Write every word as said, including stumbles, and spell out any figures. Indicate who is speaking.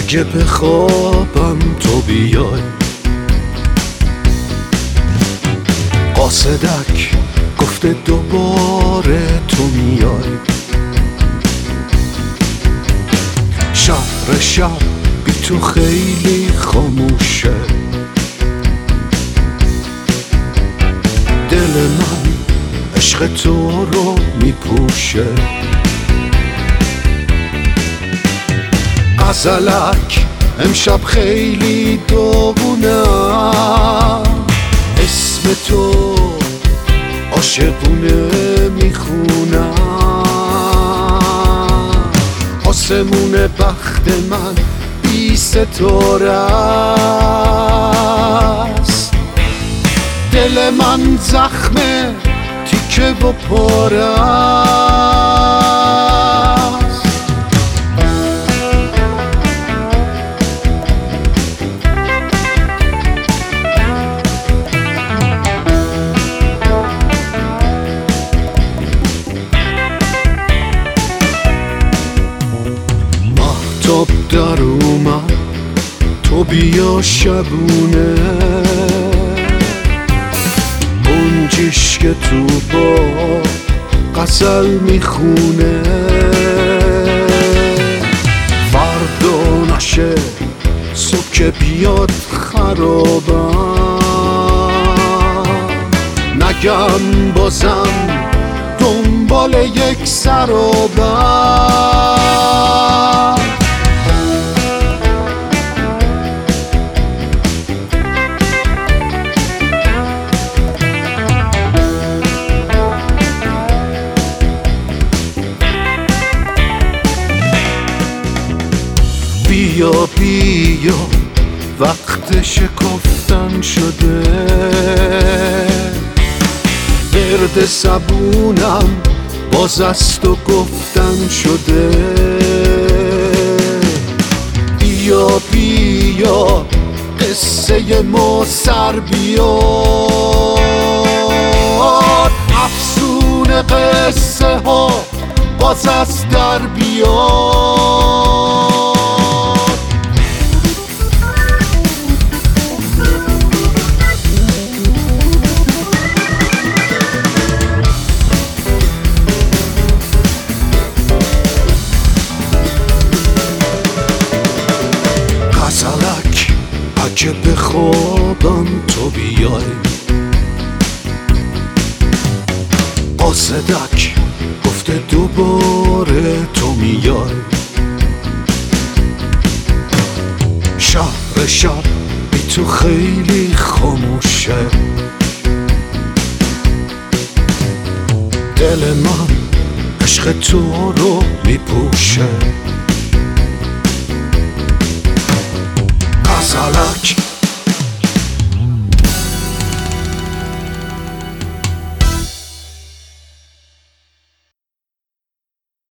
Speaker 1: اگه بخوابم تو بیای، قاصدک گفته دوباره تو میای. شهر شب بی تو خیلی خاموشه، دل من عشق تو رو میپوشه. غزلک امشب خیلی دوبونم، اسم تو عاشقونه میخونم. آسمون بخت من بی ستاره است، دل من زخمه تیکه و پاره است. مهتاب در اومد تو بیا شبونه، گنجیش که تو با غزل میخونه. فردا نشه صبح که بیاد خرابم، نگم بازم دنبال یک سرابم. بیا بیا وقت شکفتن شده، ورد زبونم باز از تو گفتن شده. بیا بیا قصه ما سر بیار، افسون قصه ها باز از در بیار. غزلک اگه بخوابم تو بیای، قاصدک گفته دوباره تو میای. شهر شب بی تو خیلی خاموشه، دل من عشق تو رو میپوشه. غزلک